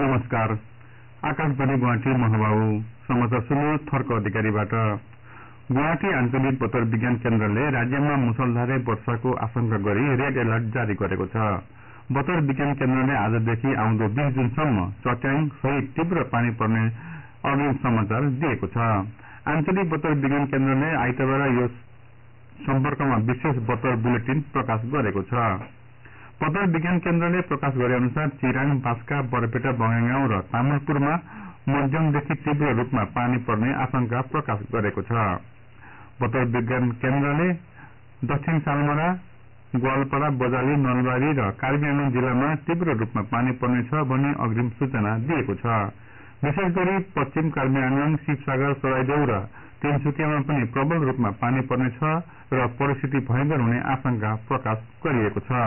नमस्कार। आकाशवाणी गुवाहाटी महाबाबु समाचार सुन्नु थर्क अधिकारीबाट। गुवाहाटी आञ्चलिक बतर विज्ञान केन्द्रले राज्यमा मुसलधारे वर्षाको आशंका गरी रेड अलर्ट जारी गरेको छ। बतर विज्ञान केन्द्रले आजदेखि आउँदो 20 जुनसम्म चट्याङ सहित तीव्र पानी पर्ने अग्रिम समाचार दिएको छ। आञ्चलिक बतर विज्ञान केन्द्रले आइतबार यो सम्पर्कमा विशेष बतर बुलेटिन प्रकाश गरेको छ। बतर विज्ञान केन्द्रले प्रकाश गरे अनुसार चिराङ, बास्का, बरपेटा, बङाइगाउँ र तामुलपुरमा मध्यमदेखि तीव्र रूपमा पानी पर्ने आशंका प्रकाश गरेको छ। बतर विज्ञान केन्द्रले दक्षिण सालमरा, ग्वालपारा, बजाली, नलबारी र कार्बी आंगन जिल्लामा तीव्र रूपमा पानी पर्नेछ भनी अग्रिम सूचना दिएको छ। विशेष गरी पश्चिम कार्बी आंगन, शिवसागर, सराइदेउ र तिनसुकियामा पनि प्रबल रूपमा पानी पर्नेछ र परिस्थिति भयंकर हुने आशंका प्रकाश गरिएको छ।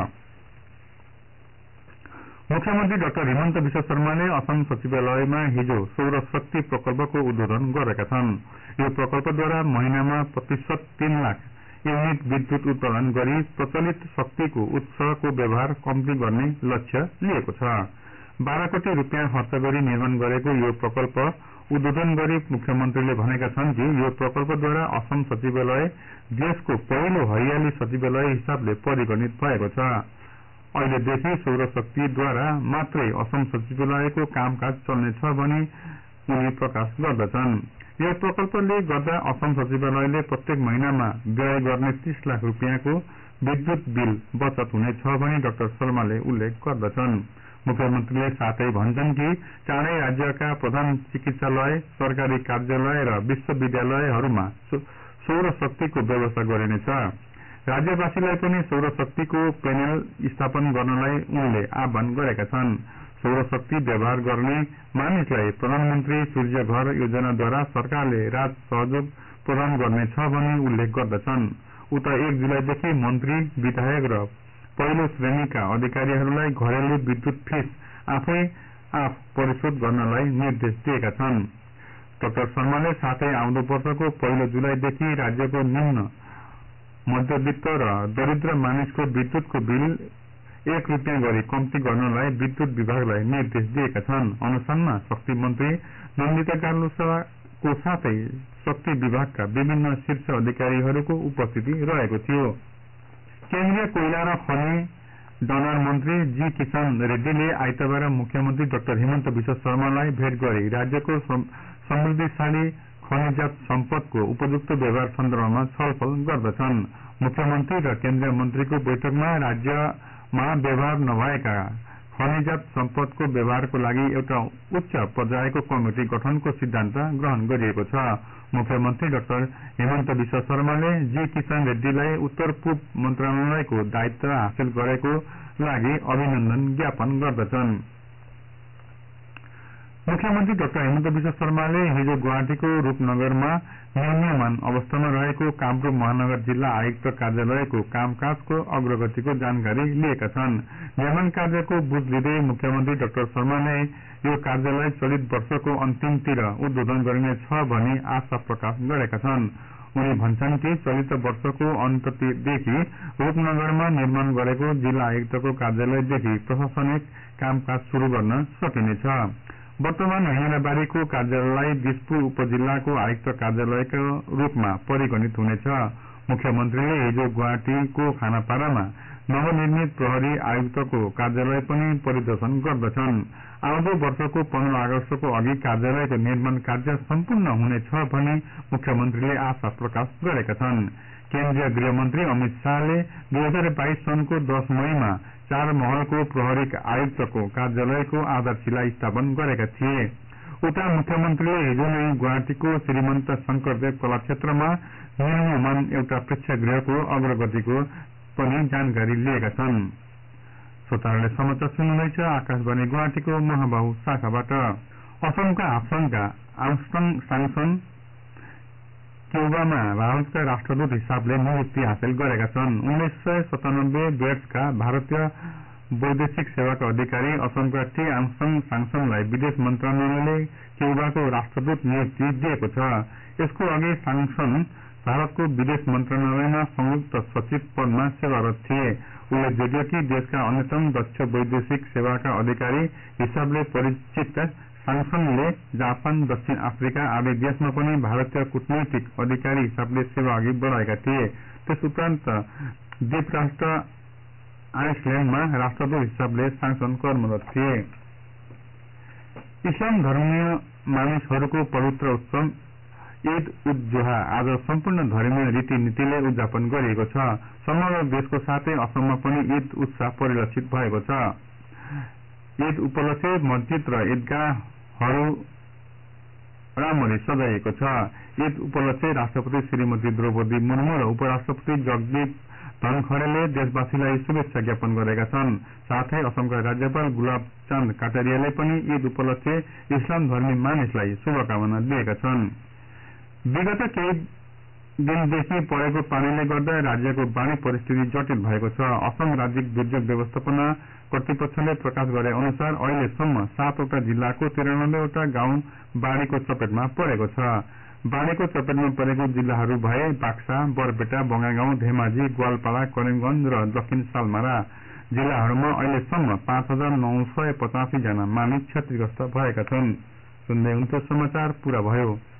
मुख्यमन्त्री डाक्टर हिमन्त विश्व शर्माले असम सचिवालयमा हिजो सौर शक्ति प्रकल्पको उद्घाटन गरेका छन्। यो प्रकल्पद्वारा महिनामा प्रतिशत 3 लाख युनिट विद्युत उत्पादन गरी प्रचलित शक्तिको उत्सको व्यवहार कम्ती गर्ने लक्ष्य लिएको छ। 12 कोटी रुपियाँ खर्च गरी निर्माण गरेको यो प्रकल्प उद्घाटन गरी मुख्यमन्त्रीले भनेका छन् कि यो प्रकल्पद्वारा असम सचिवालय देशको पहिलो हरियाली सचिवालय हिसाबले परिगणित भएको छ। अहिलेदेखि सौर शक्तिद्वारा मात्रै असम सचिवालयको कामकाज चल्नेछ भनी उनी प्रकाश गर्दछन्। यो प्रकल्पले गर्दा असम सचिवालयले प्रत्येक महिनामा व्यय गर्ने 30 लाख रुपियाँको विद्युत बिल बचत हुनेछ भनी डाक्टर शर्माले उल्लेख गर्दछन्। मुख्यमन्त्रीले साथै भन्छन् कि चाँडै राज्यका प्रधान चिकित्सालय, सरकारी कार्यालय र विश्वविद्यालयहरूमा सौर शक्तिको व्यवस्था गरिनेछ। राज्यवासीलाई पनि सौर शक्तिको पेनेल स्थापन गर्नलाई उनले आह्वान गरेका छन्। सौर शक्ति व्यवहार गर्ने मानिसलाई प्रधानमन्त्री सूर्य घर योजनाद्वारा सरकारले राज सहयोग प्रदान गर्नेछ भनी उल्लेख गर्दछन्। उता 1 जुलाईदेखि मन्त्री, विधायक र पहिलो श्रेणीका अधिकारीहरूलाई घरेलु विद्युत फीस आफै परिशोध गर्नलाई निर्देश दिएका छन्। डाक्टर शर्माले साथै आउँदो वर्षको 1 जुलाईदेखि राज्यको निम्न मध्यवित्त र दरिद्र मानिसको विद्युतको बिल 1 रुपियाँ गरी कम्ती गर्नलाई विद्युत विभागलाई निर्देश दिएका छन्। अनुसारमा शक्ति मन्त्री नन्दिता कालुसाको साथै शक्ति विभागका विभिन्न शीर्ष अधिकारीहरूको उपस्थिति रहेको थियो। केन्द्रीय कोइला र खनि डनर मन्त्री जी किशन रेड्डीले आइतबार मुख्यमन्त्री डाक्टर हिमन्त विश्व शर्मालाई भेट गरी राज्यको समृद्धिशाली खनिजात सम्पदको उपयुक्त व्यवहार सन्दर्भमा छलफल गर्दछन्। मुख्यमन्त्री र केन्द्रीय मन्त्रीको बैठकमा राज्यमा व्यवहार नभएका खनिजात सम्पदको व्यवहारको लागि एउटा उच्च पर्यायको कमिटी गठनको सिद्धान्त ग्रहण गरिएको छ। मुख्यमन्त्री डाक्टर हिमन्त विश्व शर्माले जी किशन रेड्डीलाई उत्तर पूर्व मन्त्रालयको दायित्व हासिल गरेको लागि अभिनन्दन ज्ञापन गर्दछन्। मुख्यमन्त्री डाक्टर हिमन्त विश्व शर्माले हिजो गुवाहाटीको रूपनगरमा निर्मीयमान अवस्थामा रहेको कामरूप महानगर जिल्ला आयुक्त कार्यालयको कामकाजको अग्रगतिको जानकारी लिएका छन्। निर्माण कार्यको बुझ लिँदै मुख्यमन्त्री डाक्टर शर्माले यो कार्यालय चलित वर्षको अन्तिमतिर उद्घाटन गरिनेछ भनी आशा प्रकाश गरेका छन्। उनी भन्छन् कि चलित वर्षको अन्तदेखि रूपनगरमा निर्माण गरेको जिल्ला आयुक्तको कार्यालयदेखि प्रशासनिक कामकाज शुरू गर्न सकिनेछ। वर्तमान हैमनाबारीको कार्यालय दिसपुर उपजिल्लाको आयुक्त कार्यालयको रूपमा परिगणित हुनेछ। मुख्यमन्त्रीले हिजो गुवाहाटीको खानापाडामा नवनिर्मित प्रहरी आयुक्तको कार्यालय पनि परिदर्शन गर्दछन्। आउँदो वर्षको 15 अगस्तको अघि कार्यालयको निर्माण कार्य सम्पूर्ण हुनेछ भनी मुख्यमन्त्रीले आशा प्रकाश गरेका छन्। केन्द्रीय गृहमन्त्री अमित शाहले 2022 सनको 10 मईमा 4 महलको प्रहरी आयुक्तको कार्यालयको आधारशिला स्थापन गरेका थिए। उता मुख्यमन्त्रीले हिजो नै गुवाहाटीको श्रीमन्त शंकरदेव कलाक्षेत्रमा निर्मीयमान एउटा प्रेक्षागृहको अग्रगतिको पनि जानकारी लिएका छन्। श्रोताहरूले समाचार सुन्नुहुँदैछ आकाशवाणी गुवाहाटीको महाबाहु शाखाबाट। असमका हाफसङका आर्मस्ट्रङ साङसन क्युबामा भारतका राष्ट्रदूत हिसाबले नियुक्ति हासिल गरेका छन्। 1997 बेट्सका भारतीय वैदेशिक सेवाका अधिकारी असमका टी आर्मस्ट्रङ साङसनलाई विदेश मन्त्रालयले क्युबाको राष्ट्रदूत नियुक्ति दिएको छ। यसको अघि साङसन भारतको विदेश मन्त्रालयमा संयुक्त सचिव पदमा सेवारत थिए। उल्लेखयोग्य कि देशका अन्यतम दक्ष वैदेशिक सेवाका अधिकारी हिसाबले परिचित सांगसनले जापान, दक्षिण अफ्रिका आदि देशमा पनि भारतीय कूटनैतिक अधिकारी हिसाबले सेवा अघि बढ़ाएका थिए। त्यस उपरान्त द्वीप राष्ट्र आइसल्याण्डमा राष्ट्रदूत हिसाबले सांगसन कर्मरत थिए। इस्लाम धर्मीय मानिसहरूको पवित्र उत्सव ईद उद जोहा आज सम्पूर्ण धर्मीय रीतिनीतिले उद्यापन गरिएको छ। समग्र देशको साथै असममा पनि ईद उत्साह परिलक्षित भएको छ। ईद उपलक्ष्य मस्जिद र ईदगाहहरू राम्ररी सजाइएको छ। ईद उपलक्ष्य राष्ट्रपति श्रीमती द्रौपदी मुर्मू र उपराष्ट्रपति जगदीप धनखड़ेले देशवासीलाई शुभेच्छा ज्ञापन गरेका छन्। साथै असमका राज्यपाल गुलाब चन्द काटारियाले पनि ईद उपलक्ष्य इस्लाम धर्मी मानिसलाई शुभकामना दिएका छन्। विगत केही दिनदेखि परेको पानीले गर्दा राज्यको बाढ़ी परिस्थिति जटिल भएको छ। असम राज्यिक दुर्योग व्यवस्थापना कर्तृपक्षले प्रकाश गरे अनुसार अहिलेसम्म 7 वटा जिल्लाको 93 वटा गाउँ बाढ़ीको चपेटमा परेको छ। बाढ़ीको चपेटमा परेको जिल्लाहरू भए बाक्सा, बरपेटा, बंगागाउँ, धेमाजी, ग्वालपाड़ा, करिमगंज र दक्षिण सालमारा। जिल्लाहरूमा अहिलेसम्म 5985 जना मानिस क्षतिग्रस्त भएका छन्। सुन्दै हुनुहुन्छ समाचार पूरा भयो।